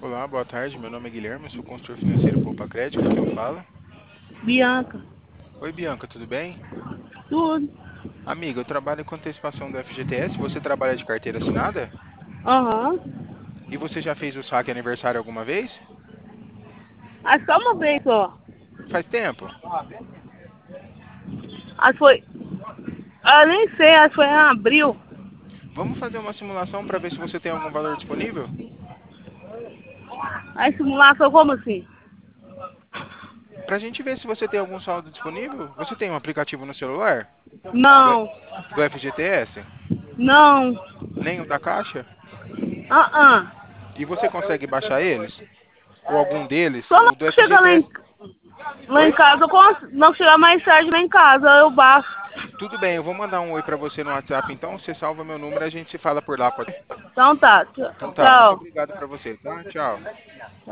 Olá, boa tarde. Meu nome é Guilherme, eu sou consultor financeiro Poupa Crédito. Com quem eu falo? Bianca, Oi, Bianca, tudo bem? tudo. Amiga, eu trabalho com antecipação do FGTS. Você trabalha de carteira assinada? Aham. E você já fez o saque aniversário alguma vez? Acho que só uma vez só. Faz tempo? Acho que foi. Eu nem sei, acho que foi em abril. Vamos fazer uma simulação para ver se você tem algum valor disponível? Aí simulação como assim? Para a gente ver se você tem algum saldo disponível? Você tem um aplicativo no celular do, Não, do FGTS? não. Nem o da Caixa? Ah, ah. E você consegue baixar eles? Ou algum deles? Só não O do chegar FGTS? lá em Oi? casa, eu não chegar mais tarde lá em casa, eu baixo. Tudo bem, eu vou mandar um oi para você no WhatsApp, então você salva meu número e a gente se fala por lá, pode ser? Então tá, Então tá, muito tchau. obrigado pra você, tá? Tchau.